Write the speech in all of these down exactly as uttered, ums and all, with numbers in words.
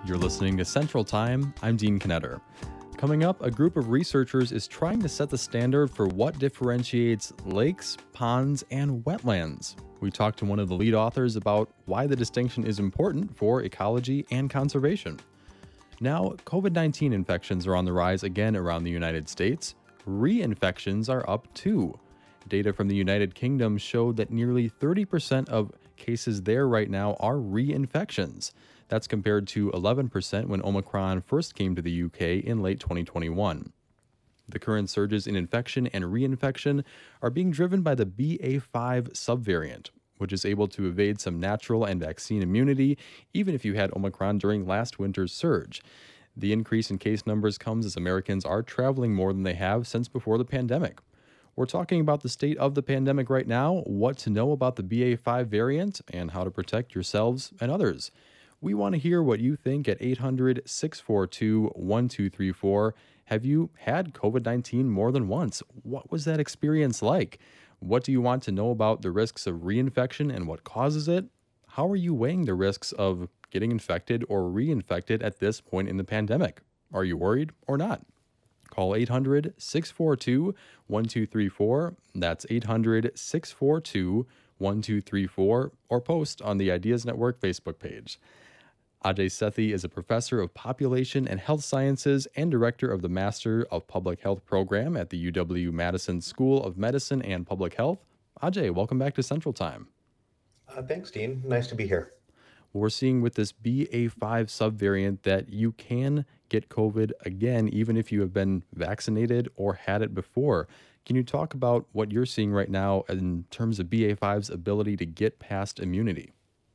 You're listening to Central Time. I'm Dean Knetter. Coming up, a group of researchers is trying to set the standard for what differentiates lakes, ponds, and wetlands. We talked to one of the lead authors about why the distinction is important for ecology and conservation. Now, COVID nineteen infections are on the rise again around the United States. Reinfections are up too. Data from the United Kingdom showed that nearly thirty percent of cases there right now are reinfections. That's compared to eleven percent when Omicron first came to the U K in late twenty twenty-one. The current surges in infection and reinfection are being driven by the B A five subvariant, which is able to evade some natural and vaccine immunity, even if you had Omicron during last winter's surge. The increase in case numbers comes as Americans are traveling more than they have since before the pandemic. We're talking about the state of the pandemic right now, what to know about the B A five variant, and how to protect yourselves and others. We want to hear what you think at eight hundred, six four two, one two three four. Have you had COVID nineteen more than once? What was that experience like? What do you want to know about the risks of reinfection and what causes it? How are you weighing the risks of getting infected or reinfected at this point in the pandemic? Are you worried or not? Call eight hundred, six four two, one two three four. That's eight hundred, six four two, one two three four, or post on the Ideas Network Facebook page. Ajay Sethi is a professor of population and health sciences and director of the Master of Public Health program at the U W-Madison School of Medicine and Public Health. Ajay, welcome back to Central Time. Uh, thanks, Dean. Nice to be here. We're seeing with this B A five subvariant that you can get COVID again, even if you have been vaccinated or had it before. Can you talk about what you're seeing right now in terms of B A five's ability to get past immunity?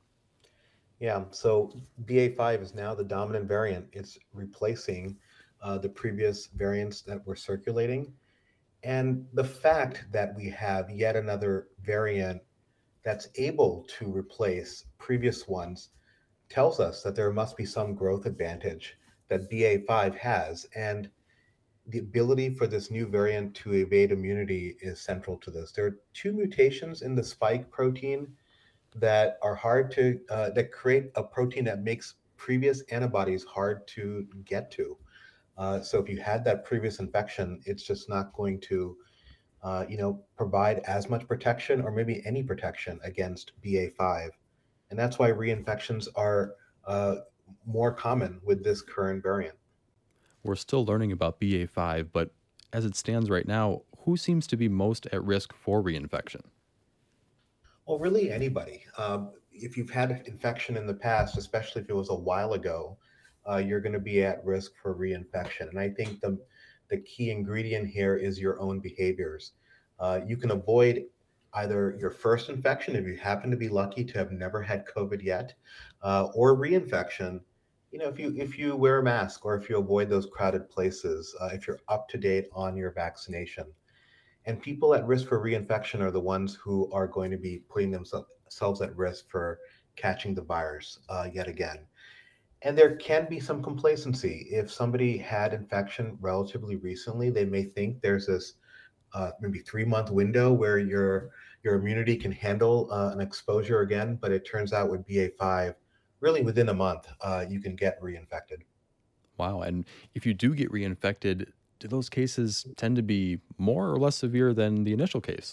Yeah, so B A five is now the dominant variant. It's replacing uh, the previous variants that were circulating. And the fact that we have yet another variant that's able to replace previous ones tells us that there must be some growth advantage that B A five has. And the ability for this new variant to evade immunity is central to this. There are two mutations in the spike protein that are hard to, uh, that create a protein that makes previous antibodies hard to get to. Uh, so if you had that previous infection, it's just not going to, uh, you know, provide as much protection or maybe any protection against B A five. And that's why reinfections are uh, more common with this current variant. We're still learning about B A five, but as it stands right now, who seems to be most at risk for reinfection? Well, really anybody. Um, if you've had an infection in the past, especially if it was a while ago, uh, you're going to be at risk for reinfection. And I think the, the key ingredient here is your own behaviors. Uh, you can avoid either your first infection, if you happen to be lucky to have never had COVID yet, uh, or reinfection. You know, if you if you wear a mask or if you avoid those crowded places, uh, if you're up to date on your vaccination. And people at risk for reinfection are the ones who are going to be putting themselves at risk for catching the virus uh, yet again. And there can be some complacency. If somebody had infection relatively recently, they may think there's this uh, maybe three month window where your your immunity can handle uh, an exposure again. But it turns out with B A five, really within a month, uh, you can get reinfected. Wow. And if you do get reinfected, do those cases tend to be more or less severe than the initial case?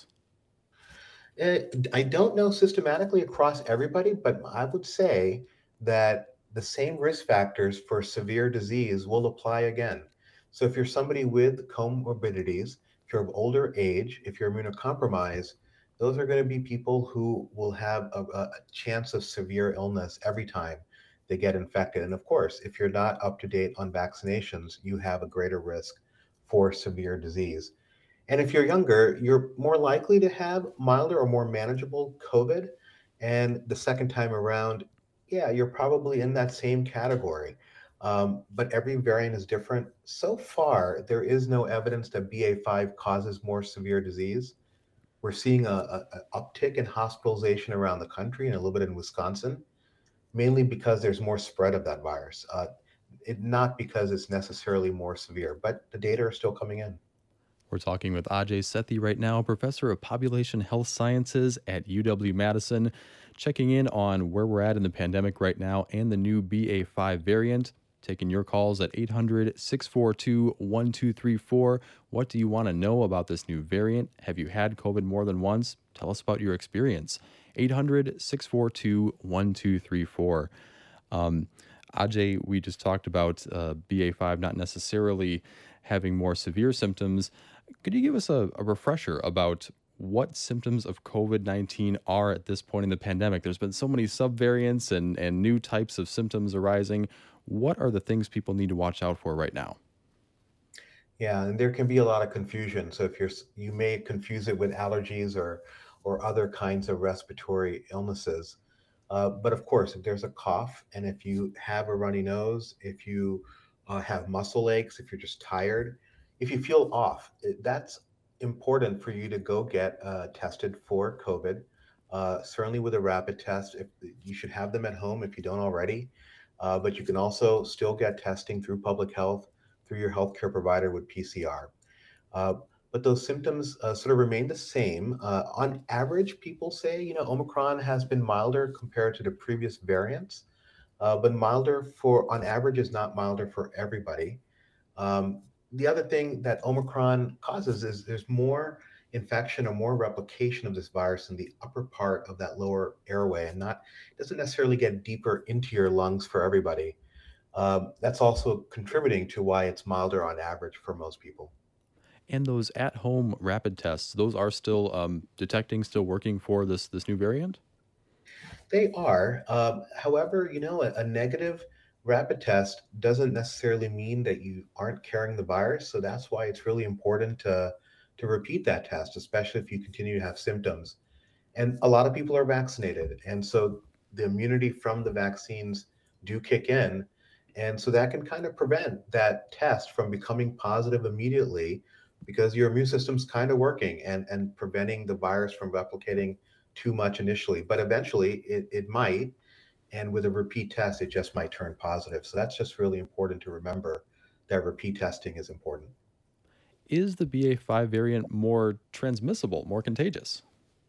Uh, I don't know systematically across everybody, but I would say that the same risk factors for severe disease will apply again. So if you're somebody with comorbidities, if you're of older age, if you're immunocompromised, those are going to be people who will have a, a chance of severe illness every time they get infected. And of course, if you're not up to date on vaccinations, you have a greater risk for severe disease. And if you're younger, you're more likely to have milder or more manageable COVID. And the second time around, yeah, you're probably in that same category. Um, but every variant is different. So far, there is no evidence that B A five causes more severe disease. We're seeing a, a, a uptick in hospitalization around the country and a little bit in Wisconsin, mainly because there's more spread of that virus. Uh, it, not because it's necessarily more severe, but the data are still coming in. We're talking with Ajay Sethi right now, professor of population health sciences at U W-Madison. checking in on where we're at in the pandemic right now and the new B A five variant. Taking your calls at eight hundred, six four two, one two three four. What do you want to know about this new variant? Have you had COVID more than once? Tell us about your experience. eight hundred, six four two, one two three four. Um, Ajay, we just talked about uh, B A five not necessarily having more severe symptoms. Could you give us a, a refresher about what symptoms of COVID nineteen are at this point in the pandemic? There's been so many subvariants and, and new types of symptoms arising. What are the things people need to watch out for right now? Yeah, and there can be a lot of confusion. So if you're, s- you may confuse it with allergies or or other kinds of respiratory illnesses. Uh, but of course, if there's a cough and if you have a runny nose, if you uh, have muscle aches, if you're just tired, if you feel off, it- that's important for you to go get uh, tested for COVID. Uh, certainly with a rapid test, if you should have them at home if you don't already. Uh, but you can also still get testing through public health, through your healthcare provider with P C R. Uh, but those symptoms uh, sort of remain the same. Uh, on average, people say, you know, Omicron has been milder compared to the previous variants, uh, but milder for, on average, is not milder for everybody. Um, the other thing that Omicron causes is there's more infection or more replication of this virus in the upper part of that lower airway, and not doesn't necessarily get deeper into your lungs for everybody. Um, that's also contributing to why it's milder on average for most people. And those at-home rapid tests, those are still um, detecting, still working for this this new variant? They are. Um, however, you know, a, a negative rapid test doesn't necessarily mean that you aren't carrying the virus. So that's why it's really important to to repeat that test, especially if you continue to have symptoms. And a lot of people are vaccinated, and so the immunity from the vaccines do kick in, and so that can kind of prevent that test from becoming positive immediately because your immune system's kind of working and and preventing the virus from replicating too much initially. But eventually it, it might, and with a repeat test, it just might turn positive. So that's just really important to remember that repeat testing is important. Is the B A five variant more transmissible, more contagious?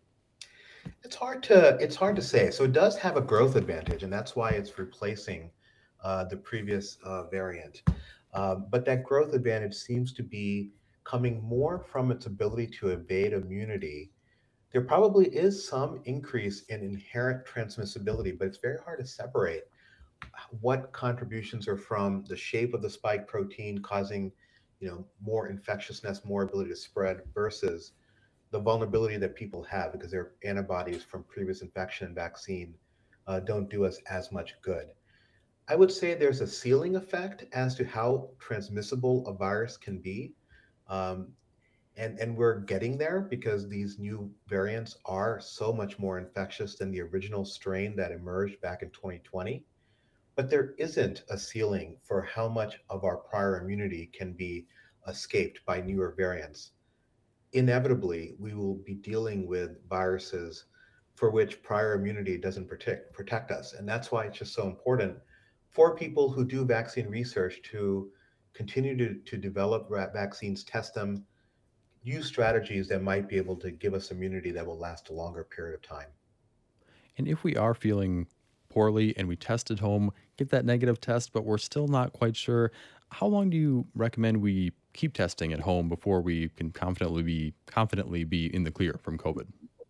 It's hard to it's hard to say. So it does have a growth advantage, and that's why it's replacing uh, the previous uh, variant. Um, but that growth advantage seems to be coming more from its ability to evade immunity. There probably is some increase in inherent transmissibility, but it's very hard to separate what contributions are from the shape of the spike protein causing, you know, more infectiousness, more ability to spread versus the vulnerability that people have because their antibodies from previous infection and vaccine uh, don't do us as much good. I would say there's a ceiling effect as to how transmissible a virus can be. Um, and, and we're getting there because these new variants are so much more infectious than the original strain that emerged back in twenty twenty. But there isn't a ceiling for how much of our prior immunity can be escaped by newer variants. Inevitably, we will be dealing with viruses for which prior immunity doesn't protect protect us, and that's why it's just so important for people who do vaccine research to continue to, to develop vaccines, test them, use strategies that might be able to give us immunity that will last a longer period of time. And if we are feeling poorly and we test at home, get that negative test, but we're still not quite sure, how long do you recommend we keep testing at home before we can confidently be confidently be in the clear from COVID?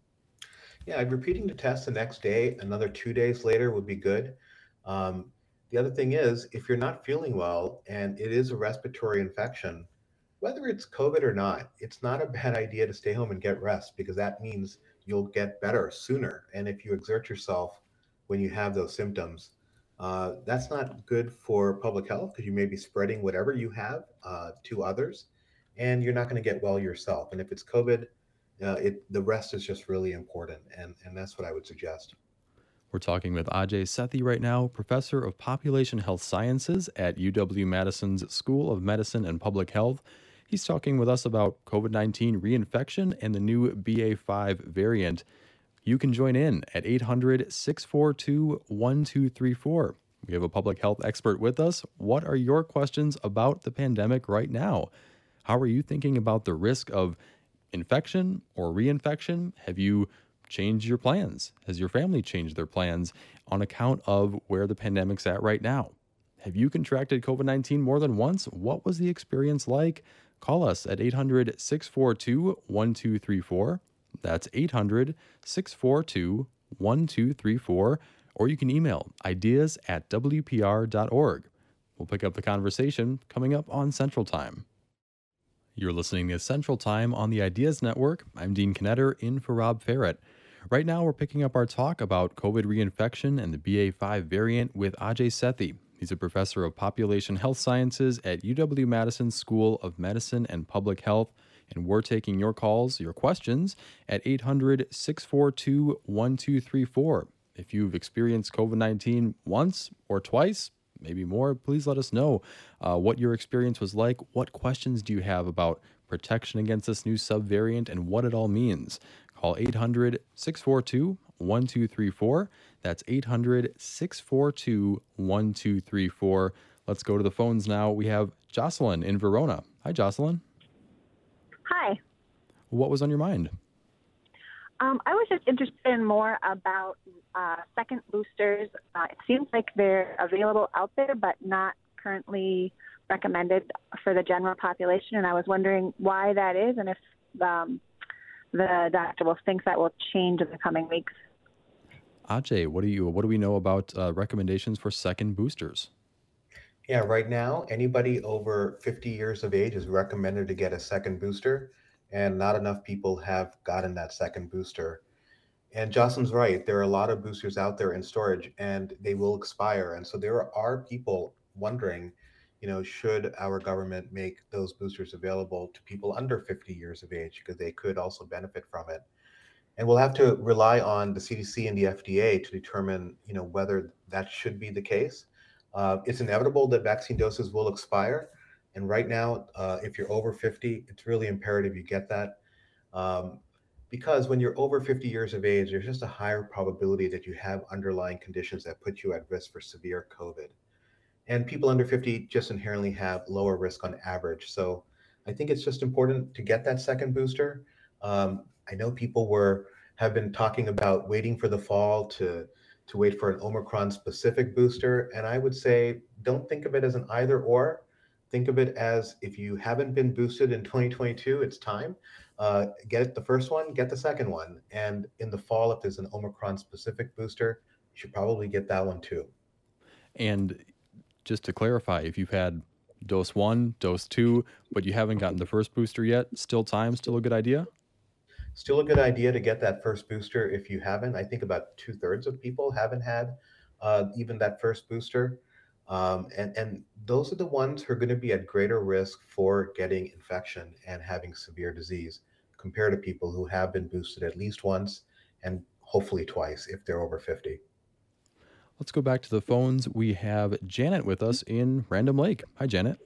Yeah, repeating the test the next day, another two days later would be good. Um, the other thing is, if you're not feeling well and it is a respiratory infection, whether it's COVID or not, it's not a bad idea to stay home and get rest because that means you'll get better sooner. And if you exert yourself when you have those symptoms, uh, that's not good for public health because you may be spreading whatever you have uh, to others, and you're not going to get well yourself. And if it's COVID, uh, it the rest is just really important, and and that's what I would suggest. We're talking with Ajay Sethi right now, professor of population health sciences at U W Madison's School of Medicine and Public Health. He's talking with us about COVID nineteen reinfection and the new B A five variant. You can join in at eight hundred, six four two, one two three four. We have a public health expert with us. What are your questions about the pandemic right now? How are you thinking about the risk of infection or reinfection? Have you change your plans? Has your family changed their plans on account of where the pandemic's at right now? Have you contracted COVID nineteen more than once? What was the experience like? Call us at eight hundred, six four two, one two three four. That's eight hundred, six four two, one two three four. Or you can email ideas at w p r dot org. We'll pick up the conversation coming up on Central Time. You're listening to Central Time on the Ideas Network. I'm Dean Knetter in for Rob Ferret. Right now, we're picking up our talk about COVID reinfection and the B A five variant with Ajay Sethi. He's a professor of population health sciences at U W-Madison School of Medicine and Public Health. And we're taking your calls, your questions at eight hundred, six four two, one two three four. If you've experienced COVID nineteen once or twice, maybe more, please let us know uh, what your experience was like. What questions do you have about protection against this new subvariant and what it all means? Call eight hundred, six four two, one two three four. That's eight hundred, six four two, one two three four. Let's go to the phones now. We have Jocelyn in Verona. Hi, Jocelyn. Hi. What was on your mind? Um, I was just interested in more about uh, second boosters. Uh, it seems like they're available out there, but not currently recommended for the general population. And I was wondering why that is, and if um, the doctor will think that will change in the coming weeks. Ajay, what do you what do we know about uh, recommendations for second boosters? Yeah, right now, anybody over fifty years of age is recommended to get a second booster, and not enough people have gotten that second booster. And Jocelyn's right. There are a lot of boosters out there in storage, and they will expire. And so there are people wondering, you know, should our government make those boosters available to people under fifty years of age, because they could also benefit from it. And we'll have to rely on the C D C and the F D A to determine, you know, whether that should be the case. Uh, it's inevitable that vaccine doses will expire. And right now, uh, if you're over fifty, it's really imperative you get that. Um, because when you're over fifty years of age, there's just a higher probability that you have underlying conditions that put you at risk for severe COVID. And people under fifty just inherently have lower risk on average. So I think it's just important to get that second booster. Um, I know people were have been talking about waiting for the fall to to wait for an Omicron specific booster. And I would say, don't think of it as an either or. Think of it as, if you haven't been boosted in twenty twenty-two, it's time. Uh, get the first one, get the second one. And in the fall, if there's an Omicron specific booster, you should probably get that one too. And just to clarify, if you've had dose one, dose two, but you haven't gotten the first booster yet, still time, still a good idea? Still a good idea to get that first booster if you haven't. I think about two thirds of people haven't had uh, even that first booster. Um, and, and those are the ones who are going to be at greater risk for getting infection and having severe disease compared to people who have been boosted at least once and hopefully twice if they're over fifty. Let's go back to the phones. We have Janet with us in Random Lake. Hi, Janet.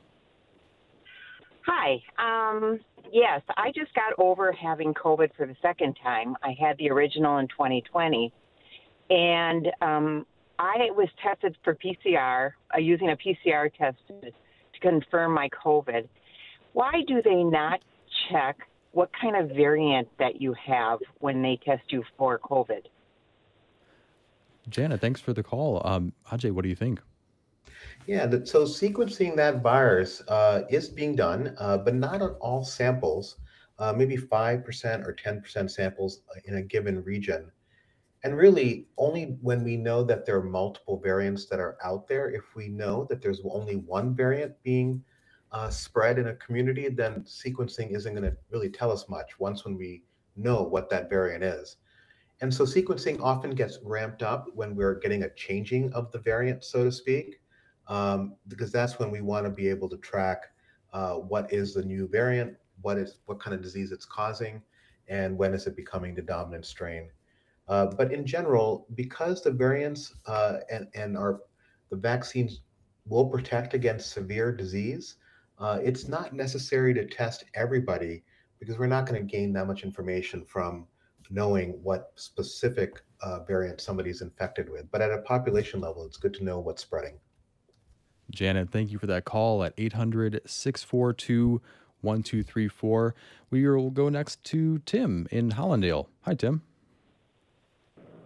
Hi. Um, yes, I just got over having COVID for the second time. I had the original in twenty twenty, and um, I was tested for P C R, uh, using a P C R test to, to confirm my COVID. Why do they not check what kind of variant that you have when they test you for COVID? Janet, thanks for the call. Um, Ajay, what do you think? Yeah, the, so sequencing that virus uh, is being done, uh, but not on all samples, uh, maybe five percent or ten percent samples in a given region. And really, only when we know that there are multiple variants that are out there, if we know that there's only one variant being uh, spread in a community, then sequencing isn't going to really tell us much once when we know what that variant is. And so sequencing often gets ramped up when we're getting a changing of the variant, so to speak. Um, because that's when we want to be able to track uh, what is the new variant, what is what kind of disease it's causing, and when is it becoming the dominant strain. Uh, but in general, because the variants uh, and and our the vaccines will protect against severe disease, uh, it's not necessary to test everybody because we're not going to gain that much information from knowing what specific uh, variant somebody's infected with. But at a population level, it's good to know what's spreading. Janet, thank you for that call at eight hundred, six four two, one two three four. We will go next to Tim in Hollandale. Hi, Tim.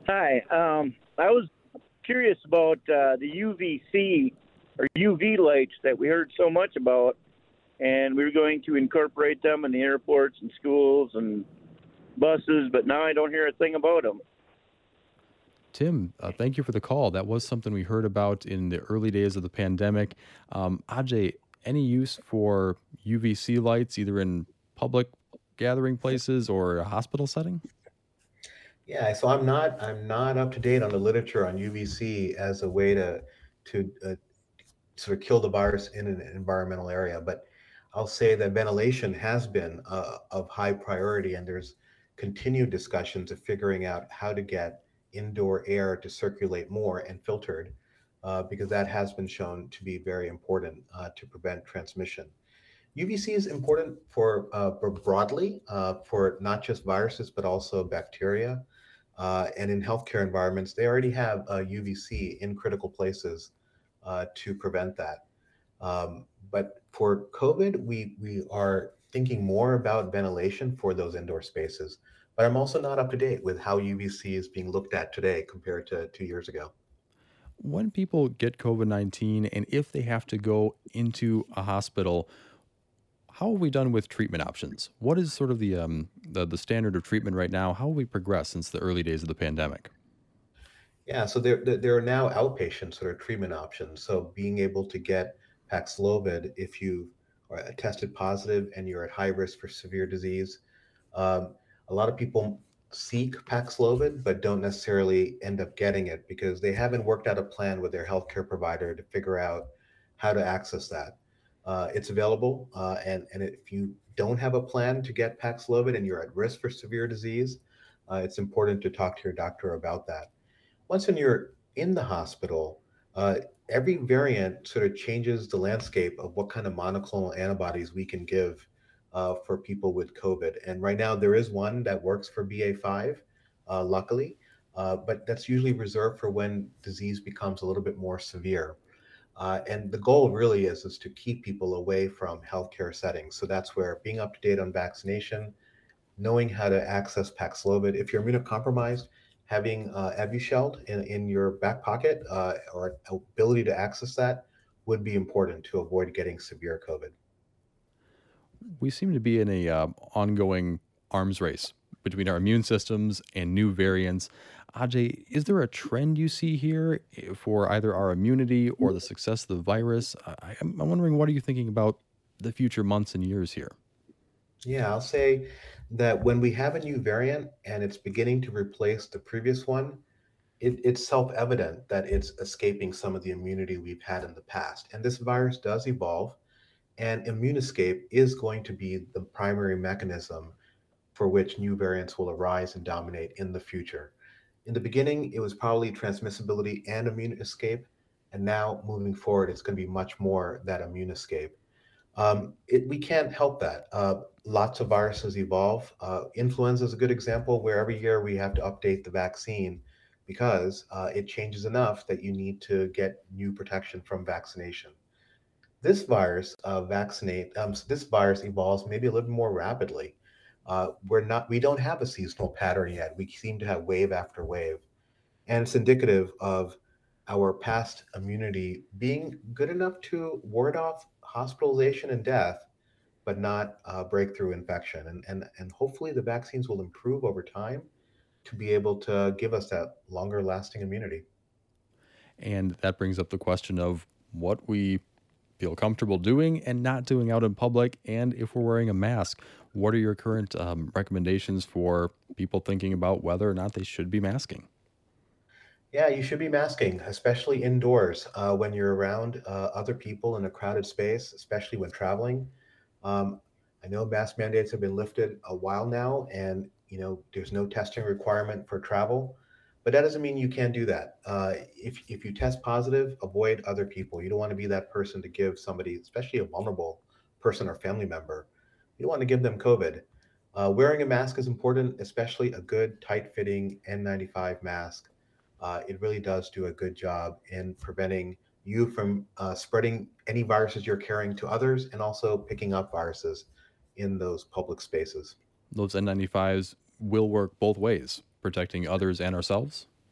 Hi. Um, I was curious about uh, the U V C or U V lights that we heard so much about, and we were going to incorporate them in the airports and schools and buses, but now I don't hear a thing about them. Tim, uh, thank you for the call. That was something we heard about in the early days of the pandemic. Um, Ajay, any use for U V C lights, either in public gathering places or a hospital setting? Yeah, so I'm not I'm not up to date on the literature on U V C as a way to to uh, sort of kill the virus in an environmental area, but I'll say that ventilation has been uh, of high priority, and there's continued discussions of figuring out how to get indoor air to circulate more and filtered, uh, because that has been shown to be very important uh, to prevent transmission. U V C is important for, uh, for broadly uh, for not just viruses but also bacteria. Uh, and in healthcare environments, they already have uh, U V C in critical places uh, to prevent that. Um, but for COVID, we we are thinking more about ventilation for those indoor spaces. But I'm also not up to date with how U V C is being looked at today compared to two years ago. When people get COVID nineteen and if they have to go into a hospital, how have we done with treatment options? What is sort of the, um, the, the standard of treatment right now? How have we progressed since the early days of the pandemic? Yeah, so there there there are now outpatient sort of treatment options. So being able to get Paxlovid if you are tested positive and you're at high risk for severe disease. Um, a lot of people seek Paxlovid but don't necessarily end up getting it because they haven't worked out a plan with their healthcare provider to figure out how to access that. Uh, it's available, uh, and and if you don't have a plan to get Paxlovid and you're at risk for severe disease, uh, it's important to talk to your doctor about that. Once when you're in the hospital, uh, every variant sort of changes the landscape of what kind of monoclonal antibodies we can give uh, for people with COVID. And right now, there is one that works for B A five, uh, luckily, uh, but that's usually reserved for when disease becomes a little bit more severe. Uh, and the goal really is, is to keep people away from healthcare settings. So that's where being up to date on vaccination, knowing how to access Paxlovid. If you're immunocompromised, having uh, Evusheld in, in your back pocket uh, or ability to access that would be important to avoid getting severe COVID. We seem to be in a uh, ongoing arms race between our immune systems and new variants. Ajay, is there a trend you see here for either our immunity or the success of the virus? I, I'm wondering, what are you thinking about the future months and years here? Yeah, I'll say that when we have a new variant and it's beginning to replace the previous one, it, it's self-evident that it's escaping some of the immunity we've had in the past. And this virus does evolve, and immune escape is going to be the primary mechanism for which new variants will arise and dominate in the future. In the beginning, it was probably transmissibility and immune escape, and now moving forward, it's going to be much more that immune escape. Um, it, we can't help that. Uh, lots of viruses evolve. Uh, influenza is a good example where every year we have to update the vaccine because uh, it changes enough that you need to get new protection from vaccination. This virus uh, vaccinate. Um, so this virus evolves maybe a little more rapidly. Uh, we're not. We don't have a seasonal pattern yet. We seem to have wave after wave, and it's indicative of our past immunity being good enough to ward off hospitalization and death, but not uh, breakthrough infection. And, and, and hopefully the vaccines will improve over time to be able to give us that longer lasting immunity. And that brings up the question of what we feel comfortable doing and not doing out in public, and if we're wearing a mask. What are your current um, recommendations for people thinking about whether or not they should be masking? Yeah, you should be masking, especially indoors uh, when you're around uh, other people in a crowded space, especially when traveling. Um, I know mask mandates have been lifted a while now, and you know there's no testing requirement for travel, but that doesn't mean you can't do that. Uh, if if you test positive, avoid other people. You don't want to be that person to give somebody, especially a vulnerable person or family member, you don't want to give them COVID. Uh, wearing a mask is important, especially a good, tight-fitting N ninety-five mask. Uh, it really does do a good job in preventing you from uh, spreading any viruses you're carrying to others and also picking up viruses in those public spaces. Those N ninety-fives will work both ways, protecting others and ourselves?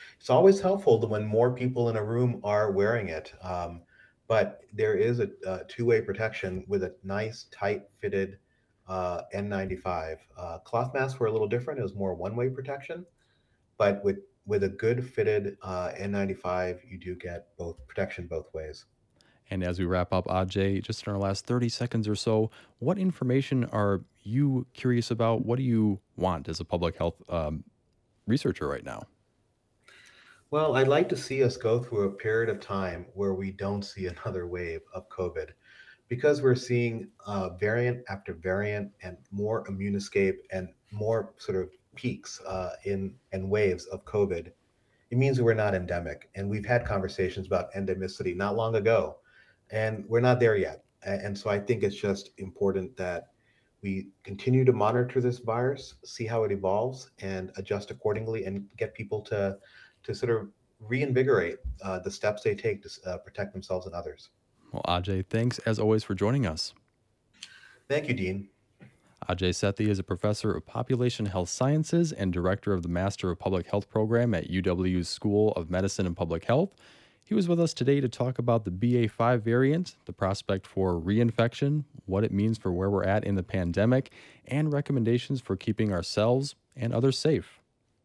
It's always helpful to when more people in a room are wearing it. Um, but there is a, a two-way protection with a nice, tight-fitted uh, N ninety-five. Uh, cloth masks were a little different. It was more one-way protection, but with with a good fitted uh, N ninety-five, you do get both protection both ways. And as we wrap up, Ajay, just in our last thirty seconds or so, what information are you curious about? What do you want as a public health um, researcher right now? Well, I'd like to see us go through a period of time where we don't see another wave of COVID because we're seeing uh, variant after variant and more immune escape and more sort of peaks uh, in and waves of COVID. It means we're not endemic. And we've had conversations about endemicity not long ago, and we're not there yet. A- And so I think it's just important that we continue to monitor this virus, see how it evolves, and adjust accordingly, and get people to to sort of reinvigorate uh, the steps they take to uh, protect themselves and others. Well, Ajay, thanks as always for joining us. Thank you, Dean. Ajay Sethi is a professor of population health sciences and director of the Master of Public Health program at U W's School of Medicine and Public Health. He was with us today to talk about the B A five variant, the prospect for reinfection, what it means for where we're at in the pandemic, and recommendations for keeping ourselves and others safe.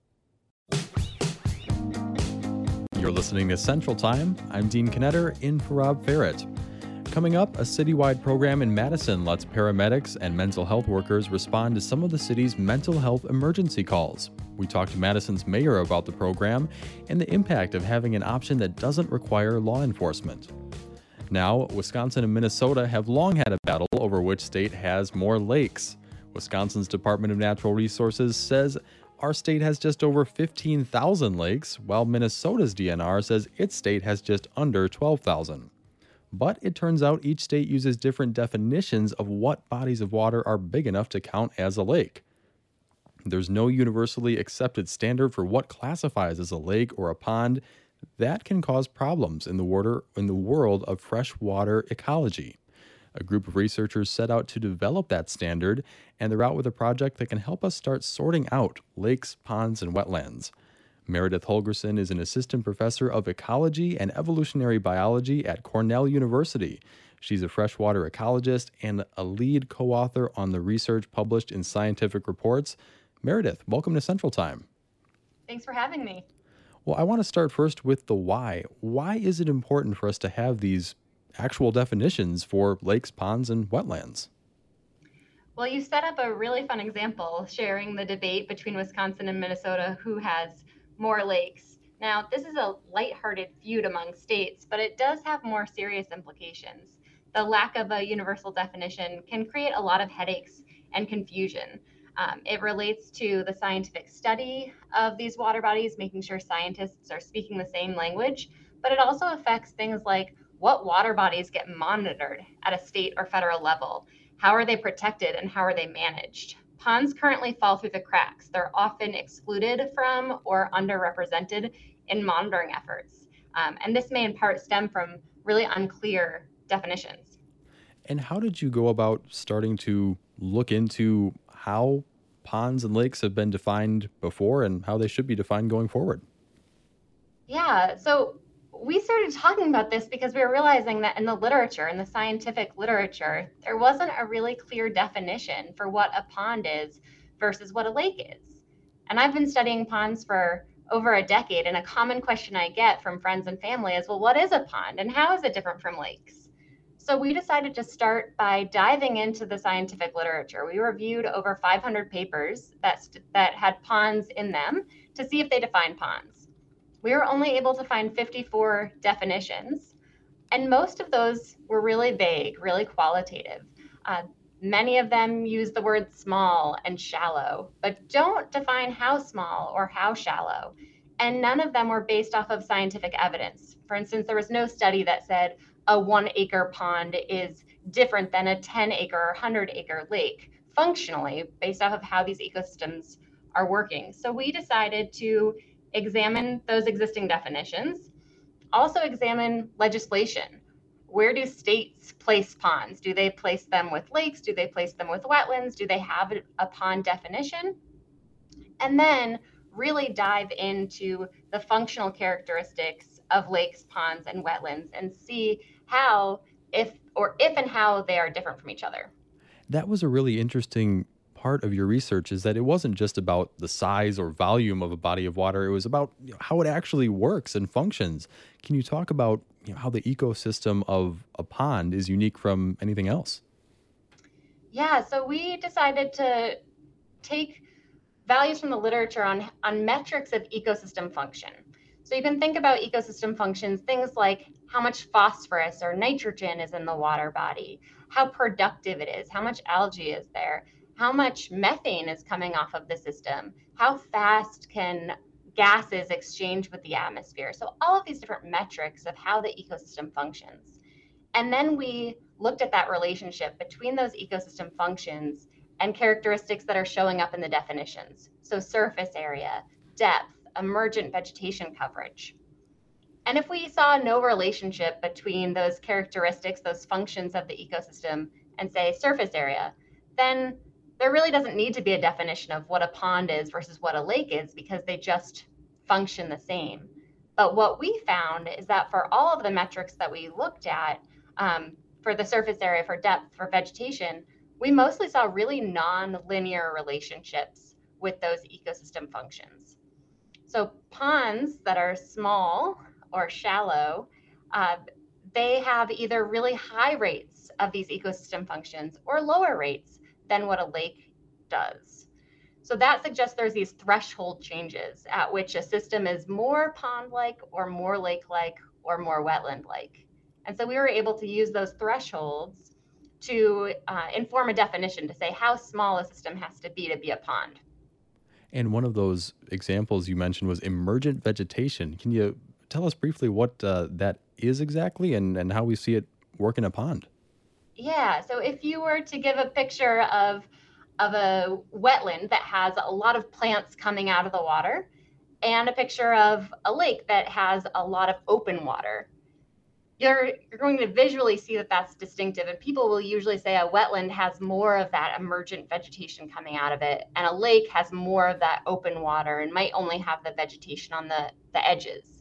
You're listening to Central Time. I'm Dean Knetter in for Rob Ferret. Coming up, a citywide program in Madison lets paramedics and mental health workers respond to some of the city's mental health emergency calls. We talked to Madison's mayor about the program and the impact of having an option that doesn't require law enforcement. Now, Wisconsin and Minnesota have long had a battle over which state has more lakes. Wisconsin's Department of Natural Resources says our state has just over fifteen thousand lakes, while Minnesota's D N R says its state has just under twelve thousand. But it turns out each state uses different definitions of what bodies of water are big enough to count as a lake. There's no universally accepted standard for what classifies as a lake or a pond. That can cause problems in the water in the world of freshwater ecology. A group of researchers set out to develop that standard, and they're out with a project that can help us start sorting out lakes, ponds, and wetlands. Meredith Holgerson is an assistant professor of ecology and evolutionary biology at Cornell University. She's a freshwater ecologist and a lead co-author on the research published in Scientific Reports. Meredith, welcome to Central Time. Thanks for having me. Well, I want to start first with the why. Why is it important for us to have these actual definitions for lakes, ponds, and wetlands? Well, you set up a really fun example, sharing the debate between Wisconsin and Minnesota, who has more lakes. Now, this is a lighthearted feud among states, but it does have more serious implications. The lack of a universal definition can create a lot of headaches and confusion. Um, it relates to the scientific study of these water bodies, making sure scientists are speaking the same language, but it also affects things like what water bodies get monitored at a state or federal level. How are they protected and how are they managed? Ponds currently fall through the cracks. They're often excluded from or underrepresented in monitoring efforts. Um, and this may in part stem from really unclear definitions. And how did you go about starting to look into how ponds and lakes have been defined before and how they should be defined going forward? Yeah, so we started talking about this because we were realizing that in the literature, in the scientific literature, there wasn't a really clear definition for what a pond is versus what a lake is. And I've been studying ponds for over a decade, and a common question I get from friends and family is, well, what is a pond and how is it different from lakes? So we decided to start by diving into the scientific literature. We reviewed over five hundred papers that, st- that had ponds in them to see if they defined ponds. We were only able to find fifty-four definitions, and most of those were really vague, really qualitative. Uh, many of them use the word small and shallow, but don't define how small or how shallow. And none of them were based off of scientific evidence. For instance, there was no study that said a one acre pond is different than a ten acre or one hundred acre lake functionally based off of how these ecosystems are working. So we decided to examine those existing definitions, also examine legislation. Where do states place ponds? Do they place them with lakes? Do they place them with wetlands? Do they have a pond definition? And then really dive into the functional characteristics of lakes, ponds, and wetlands and see how, if or if and how they are different from each other. That was a really interesting part of your research, is that it wasn't just about the size or volume of a body of water. It was about, you know, how it actually works and functions. Can you talk about, you know, how the ecosystem of a pond is unique from anything else? Yeah, so we decided to take values from the literature on, on metrics of ecosystem function. So you can think about ecosystem functions, things like how much phosphorus or nitrogen is in the water body, how productive it is, how much algae is there, how much methane is coming off of the system, how fast can gases exchange with the atmosphere. So all of these different metrics of how the ecosystem functions. And then we looked at that relationship between those ecosystem functions and characteristics that are showing up in the definitions. So surface area, depth, emergent vegetation coverage. And if we saw no relationship between those characteristics, those functions of the ecosystem, and say surface area, then there really doesn't need to be a definition of what a pond is versus what a lake is, because they just function the same. But what we found is that for all of the metrics that we looked at, um, for the surface area, for depth, for vegetation, we mostly saw really non-linear relationships with those ecosystem functions. So ponds that are small or shallow, uh, they have either really high rates of these ecosystem functions or lower rates than what a lake does. So that suggests there's these threshold changes at which a system is more pond-like or more lake-like or more wetland-like. And so we were able to use those thresholds to uh, inform a definition to say how small a system has to be to be a pond. And one of those examples you mentioned was emergent vegetation. Can you tell us briefly what uh, that is exactly, and, and how we see it work in a pond? Yeah, so if you were to give a picture of, of a wetland that has a lot of plants coming out of the water, and a picture of a lake that has a lot of open water, you're, you're going to visually see that that's distinctive. And people will usually say a wetland has more of that emergent vegetation coming out of it, and a lake has more of that open water and might only have the vegetation on the, the edges.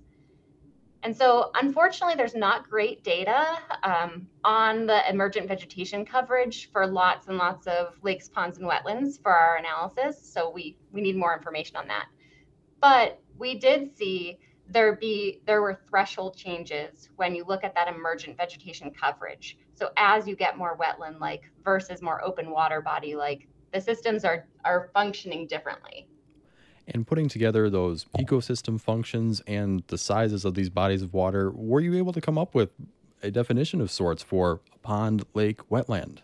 And so unfortunately, there's not great data um, on the emergent vegetation coverage for lots and lots of lakes, ponds, and wetlands for our analysis. So we, we need more information on that. But we did see there be there were threshold changes when you look at that emergent vegetation coverage. So as you get more wetland-like versus more open water body-like, the systems are, are functioning differently. And putting together those ecosystem functions and the sizes of these bodies of water, were you able to come up with a definition of sorts for a pond, lake, wetland?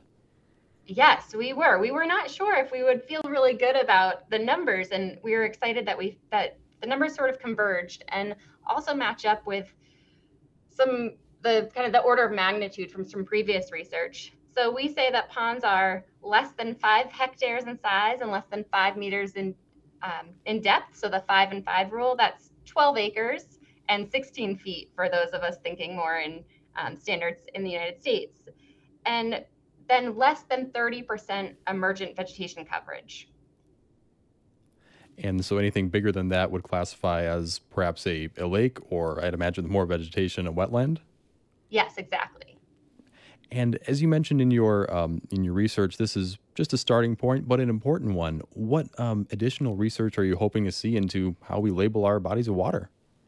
Yes, we were. We were not sure if we would feel really good about the numbers, and we were excited that we that the numbers sort of converged and also match up with some the kind of the order of magnitude from some previous research. So we say that ponds are less than five hectares in size and less than five meters in um, in depth. So the five and five rule, that's twelve acres and sixteen feet for those of us thinking more in um, standards in the United States. And then less than thirty percent emergent vegetation coverage. And so anything bigger than that would classify as perhaps a, a lake, or I'd imagine more vegetation, a wetland? Yes, exactly. And as you mentioned in your um, in your research, this is just a starting point, but an important one. What um, additional research are you hoping to see into how we label our bodies of water?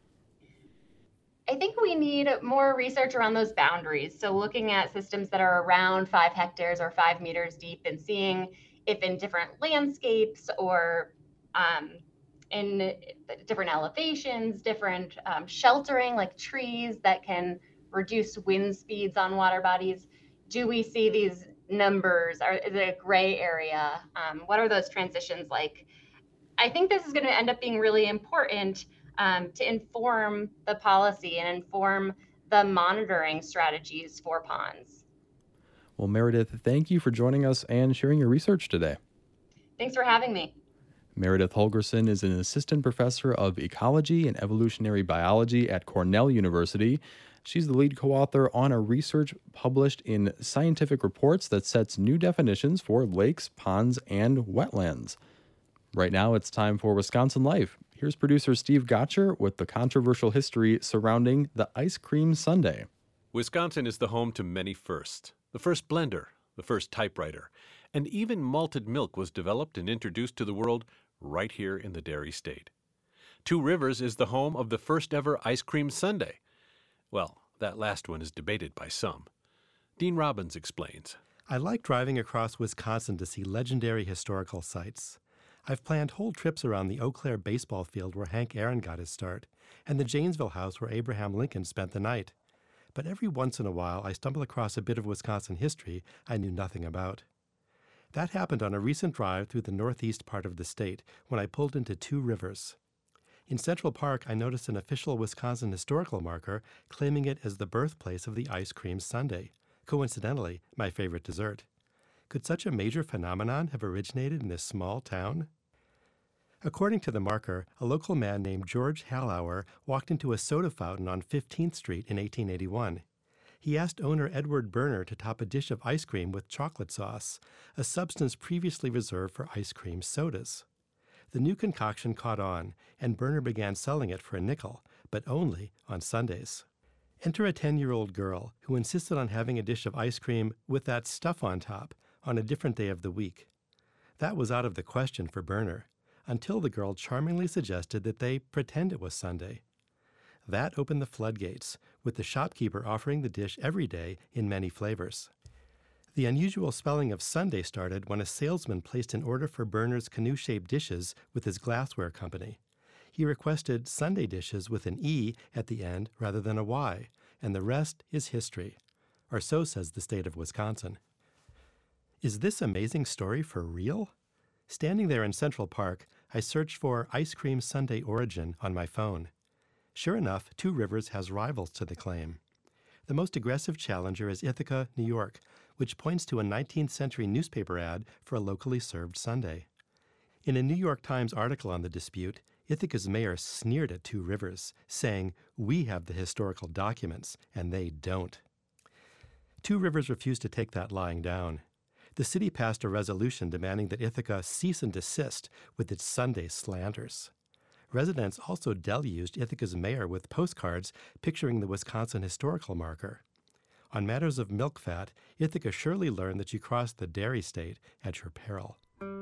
I think we need more research around those boundaries. So looking at systems that are around five hectares or five meters deep and seeing if in different landscapes or um, in different elevations, different um, sheltering like trees that can reduce wind speeds on water bodies, do we see these numbers? Are, is it a gray area? Um, what are those transitions like? I think this is going to end up being really important Um, to inform the policy and inform the monitoring strategies for ponds. Well, Meredith, thank you for joining us and sharing your research today. Thanks for having me. Meredith Holgerson is an assistant professor of ecology and evolutionary biology at Cornell University. She's the lead co-author on a research published in Scientific Reports that sets new definitions for lakes, ponds, and wetlands. Right now, it's time for Wisconsin Life. Here's producer Steve Gotcher with the controversial history surrounding the ice cream sundae. Wisconsin is the home to many firsts. The first blender, the first typewriter, and even malted milk was developed and introduced to the world right here in the dairy state. Two Rivers is the home of the first ever ice cream sundae. Well, that last one is debated by some. Dean Robbins explains. I like driving across Wisconsin to see legendary historical sites. I've planned whole trips around the Eau Claire baseball field where Hank Aaron got his start, and the Janesville house where Abraham Lincoln spent the night. But every once in a while, I stumble across a bit of Wisconsin history I knew nothing about. That happened on a recent drive through the northeast part of the state when I pulled into Two Rivers. In Central Park, I noticed an official Wisconsin historical marker claiming it as the birthplace of the ice cream sundae. Coincidentally, my favorite dessert. Could such a major phenomenon have originated in this small town? According to the marker, a local man named George Hallauer walked into a soda fountain on fifteenth street in eighteen eighty-one. He asked owner Edward Berner to top a dish of ice cream with chocolate sauce, a substance previously reserved for ice cream sodas. The new concoction caught on, and Berner began selling it for a nickel, but only on Sundays. Enter a ten-year-old girl who insisted on having a dish of ice cream with that stuff on top on a different day of the week. That was out of the question for Berner, until the girl charmingly suggested that they pretend it was Sunday. That opened the floodgates, with the shopkeeper offering the dish every day in many flavors. The unusual spelling of Sunday started when a salesman placed an order for Berner's canoe-shaped dishes with his glassware company. He requested Sunday dishes with an E at the end rather than a Y, and the rest is history, or so says the state of Wisconsin. Is this amazing story for real? Standing there in Central Park, I searched for ice cream sundae origin on my phone. Sure enough, Two Rivers has rivals to the claim. The most aggressive challenger is Ithaca, New York, which points to a nineteenth century newspaper ad for a locally served sundae. In a New York Times article on the dispute, Ithaca's mayor sneered at Two Rivers, saying, "We have the historical documents, and they don't." Two Rivers refused to take that lying down. The city passed a resolution demanding that Ithaca cease and desist with its Sunday slanders. Residents also deluged Ithaca's mayor with postcards picturing the Wisconsin historical marker. On matters of milk fat, Ithaca surely learned that you crossed the dairy state at your peril.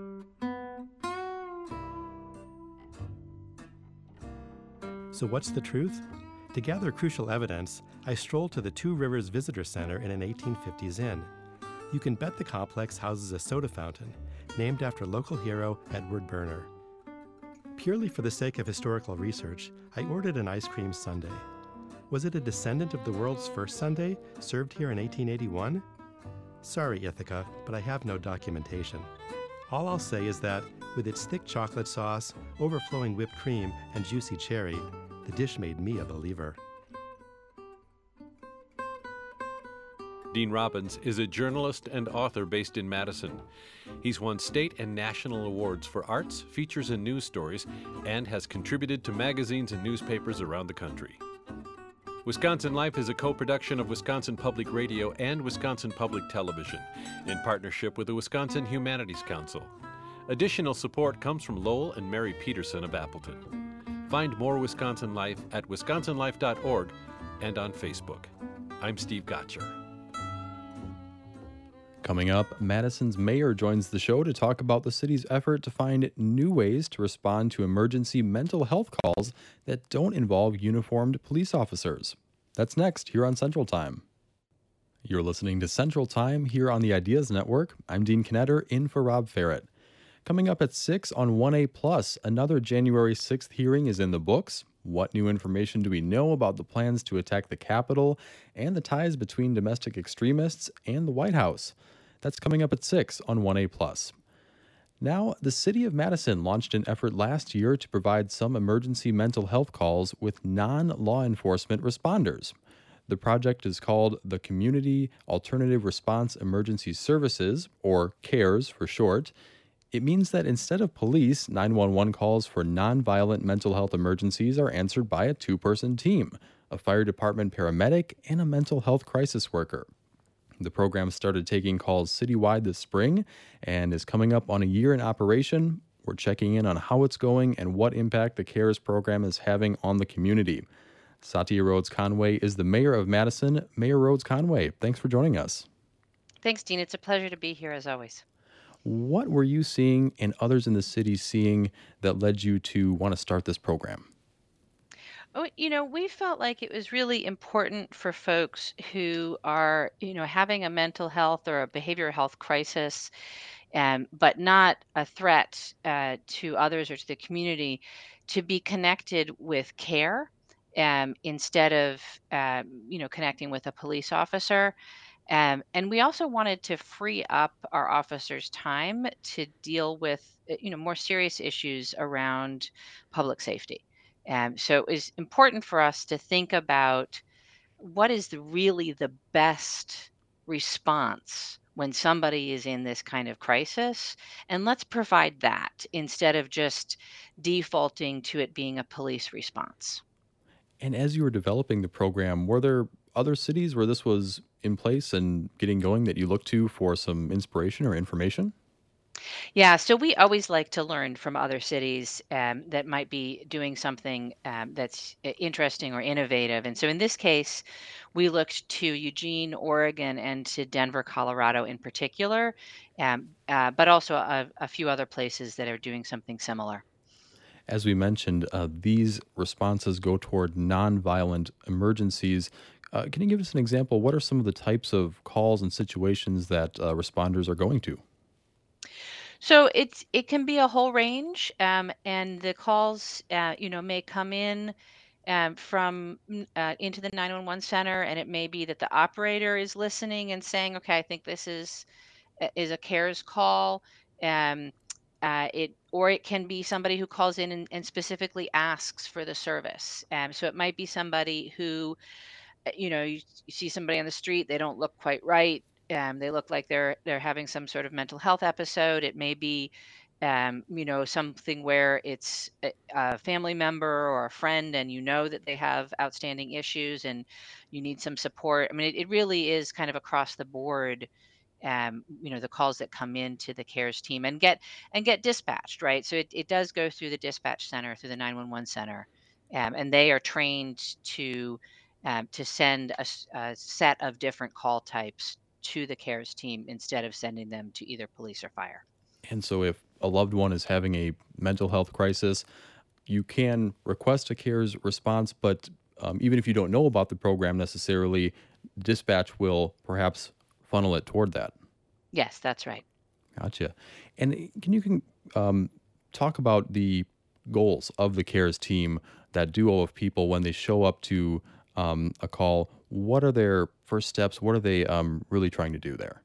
So what's the truth? To gather crucial evidence, I strolled to the Two Rivers Visitor Center in an eighteen fifties inn. You can bet the complex houses a soda fountain, named after local hero Edward Berner. Purely for the sake of historical research, I ordered an ice cream sundae. Was it a descendant of the world's first sundae, served here in eighteen eighty-one? Sorry, Ithaca, but I have no documentation. All I'll say is that, with its thick chocolate sauce, overflowing whipped cream, and juicy cherry, the dish made me a believer. Dean Robbins is a journalist and author based in Madison. He's won state and national awards for arts, features, and news stories, and has contributed to magazines and newspapers around the country. Wisconsin Life is a co-production of Wisconsin Public Radio and Wisconsin Public Television in partnership with the Wisconsin Humanities Council. Additional support comes from Lowell and Mary Peterson of Appleton. Find more Wisconsin Life at wisconsin life dot org and on Facebook. I'm Steve Gotcher. Coming up, Madison's mayor joins the show to talk about the city's effort to find new ways to respond to emergency mental health calls that don't involve uniformed police officers. That's next here on Central Time. You're listening to Central Time here on the Ideas Network. I'm Dean Knetter, in for Rob Ferret. Coming up at six on one A plus, another January sixth hearing is in the books. What new information do we know about the plans to attack the Capitol and the ties between domestic extremists and the White House? That's coming up at six on one A plus. Now, the city of Madison launched an effort last year to provide some emergency mental health calls with non-law enforcement responders. The project is called the Community Alternative Response Emergency Services, or CARES for short. It means that instead of police, nine one one calls for nonviolent mental health emergencies are answered by a two-person team, a fire department paramedic and a mental health crisis worker. The program started taking calls citywide this spring and is coming up on a year in operation. We're checking in on how it's going and what impact the CARES program is having on the community. Satya Rhodes Conway is the mayor of Madison. Mayor Rhodes Conway, thanks for joining us. Thanks, Dean. It's a pleasure to be here as always. What were you seeing and others in the city seeing that led you to want to start this program? Oh, you know, we felt like it was really important for folks who are, you know, having a mental health or a behavioral health crisis, um, but not a threat uh, to others or to the community, to be connected with care um, instead of, um, you know, connecting with a police officer. Um, and we also wanted to free up our officers' time to deal with, uh, you know, more serious issues around public safety. Um, so it was important for us to think about what is the, really the best response when somebody is in this kind of crisis, and let's provide that instead of just defaulting to it being a police response. And as you were developing the program, were there other cities where this was in place and getting going that you looked to for some inspiration or information? Yeah, so we always like to learn from other cities um, that might be doing something um, that's uh, interesting or innovative. And so in this case, we looked to Eugene, Oregon, and to Denver, Colorado in particular, um, uh, but also a, a few other places that are doing something similar. As we mentioned, uh, these responses go toward nonviolent emergencies. Uh, can you give us an example? What are some of the types of calls and situations that uh, responders are going to? So it's it can be a whole range, um, and the calls, uh, you know, may come in um, from n- uh, into the nine one one center, and it may be that the operator is listening and saying, "Okay, I think this is uh, is a CARES call." Um, uh, it or it can be somebody who calls in and, and specifically asks for the service. Um, so it might be somebody who uh, you know, you, you see somebody on the street, they don't look quite right. Um, they look like they're they're having some sort of mental health episode. It may be, um, you know, something where it's a, a family member or a friend, and you know that they have outstanding issues, and you need some support. I mean, it, it really is kind of across the board. Um, you know, the calls that come into the CARES team and get and get dispatched, right? So it, it does go through the dispatch center, through the nine one one center, um, and they are trained to um, to send a, s- a set of different call types to the CARES team instead of sending them to either police or fire. And so, if a loved one is having a mental health crisis, you can request a CARES response, but um, even if you don't know about the program necessarily, dispatch will perhaps funnel it toward that. Yes, that's right. Gotcha. And eh, can you can um, talk about the goals of the CARES team, that duo of people when they show up to um, a call? What are their first steps? What are they um, really trying to do there?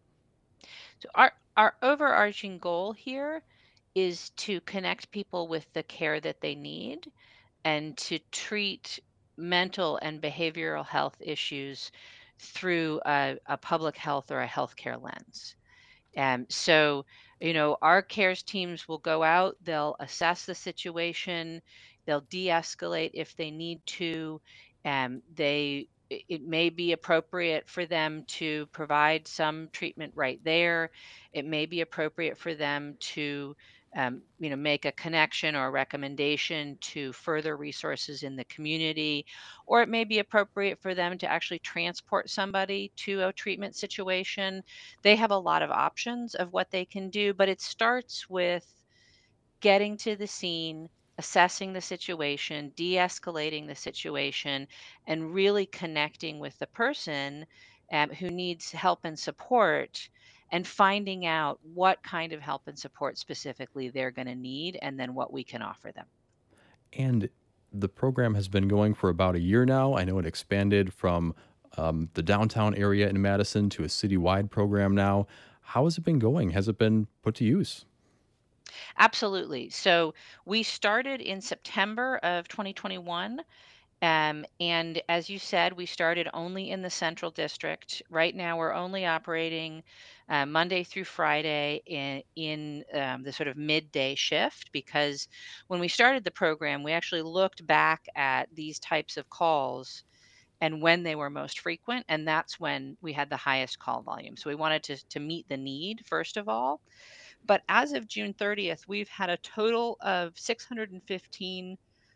So our our overarching goal here is to connect people with the care that they need and to treat mental and behavioral health issues through a, a public health or a healthcare lens. Um, so, you know, our CARES teams will go out, they'll assess the situation, they'll de escalate if they need to. Um, they it it may be appropriate for them to provide some treatment right there. It may be appropriate for them to, um, you know, make a connection or a recommendation to further resources in the community, or it may be appropriate for them to actually transport somebody to a treatment situation. They have a lot of options of what they can do, but it starts with getting to the scene, assessing the situation, de escalating the situation, and really connecting with the person um, who needs help and support and finding out what kind of help and support specifically they're going to need and then what we can offer them. And the program has been going for about a year now. I know it expanded from um, the downtown area in Madison to a citywide program now. How has it been going? Has it been put to use? Absolutely. So we started in September of twenty twenty-one. Um, and as you said, we started only in the Central District. Right now, we're only operating uh, Monday through Friday in, in um, the sort of midday shift because when we started the program, we actually looked back at these types of calls and when they were most frequent. And that's when we had the highest call volume. So we wanted to, to meet the need, first of all. but as of June thirtieth, we've had a total of six hundred fifteen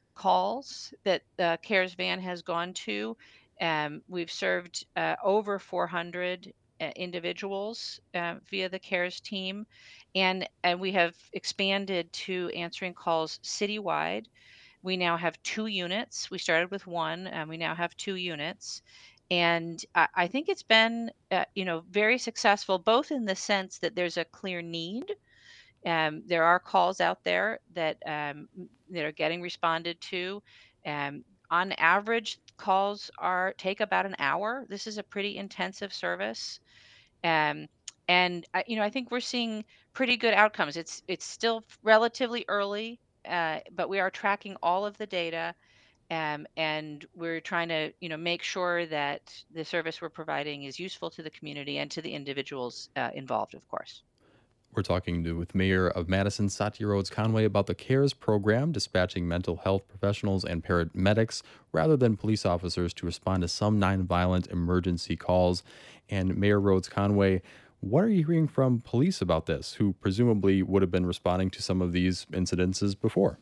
calls that the CARES van has gone to. Um, we've served uh, over four hundred uh, individuals uh, via the CARES team, and and we have expanded to answering calls citywide. We now have two units. We started with one, and we now have two units. And I, I think it's been, uh, you know, very successful, both in the sense that there's a clear need. Um, there are calls out there that um, m- that are getting responded to. Um, on average, calls are take about an hour. This is a pretty intensive service. Um, and I, you know, I think we're seeing pretty good outcomes. It's it's still relatively early, uh, but we are tracking all of the data, um, and we're trying to, you know, make sure that the service we're providing is useful to the community and to the individuals uh, involved, of course. We're talking to, with Mayor of Madison, Satya Rhodes Conway, about the CARES program, dispatching mental health professionals and paramedics rather than police officers to respond to some nonviolent emergency calls. And Mayor Rhodes Conway, what are you hearing from police about this, who presumably would have been responding to some of these incidences before?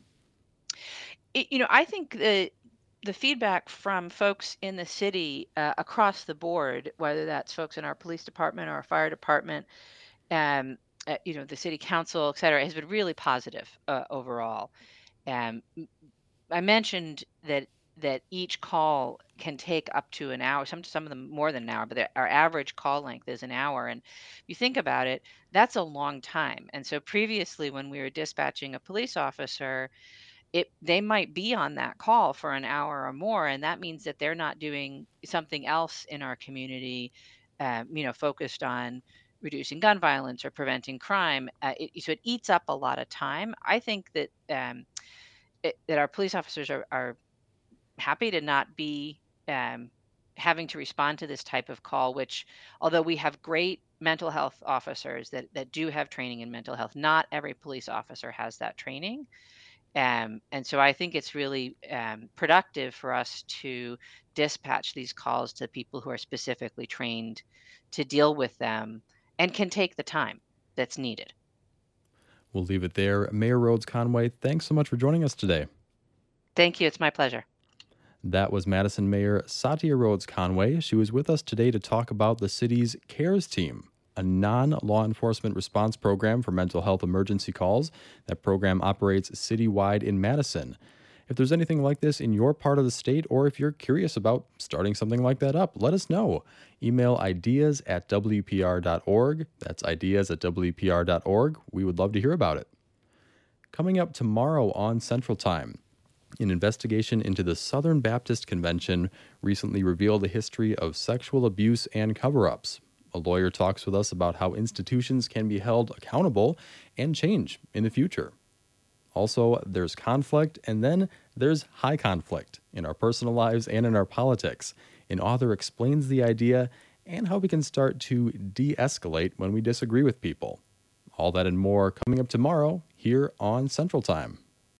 It- you know, I think the the feedback from folks in the city uh, across the board, whether that's folks in our police department or our fire department, um, uh, you know, the city council, et cetera, has been really positive uh, overall. Um, m- I mentioned that that each call can take up to an hour. Some some of them more than an hour, but the- our average call length is an hour. And if you think about it, that's a long time. And so previously, when we were dispatching a police officer, it they might be on that call for an hour or more, and that means that they're not doing something else in our community, um, you know, focused on reducing gun violence or preventing crime. Uh, it, so it eats up a lot of time. I think that um, it, that our police officers are, are happy to not be um, having to respond to this type of call. Which, although we have great mental health officers that that do have training in mental health, not every police officer has that training. Um, and so I think it's really um, productive for us to dispatch these calls to people who are specifically trained to deal with them and can take the time that's needed. We'll leave it there. Mayor Rhodes Conway, thanks so much for joining us today. Thank you. It's my pleasure. That was Madison Mayor Satya Rhodes Conway. She was with us today to talk about the city's CARES team, a non-law enforcement response program for mental health emergency calls. That program operates citywide in Madison. If there's anything like this in your part of the state, or if you're curious about starting something like that up, let us know. Email ideas at w p r dot org. That's ideas at w p r dot org. We would love to hear about it. Coming up tomorrow on Central Time, an investigation into the Southern Baptist Convention recently revealed a history of sexual abuse and cover-ups. A lawyer talks with us about how institutions can be held accountable and change in the future. Also, there's conflict, and then there's high conflict in our personal lives and in our politics. An author explains the idea and how we can start to de-escalate when we disagree with people. All that and more coming up tomorrow here on Central Time.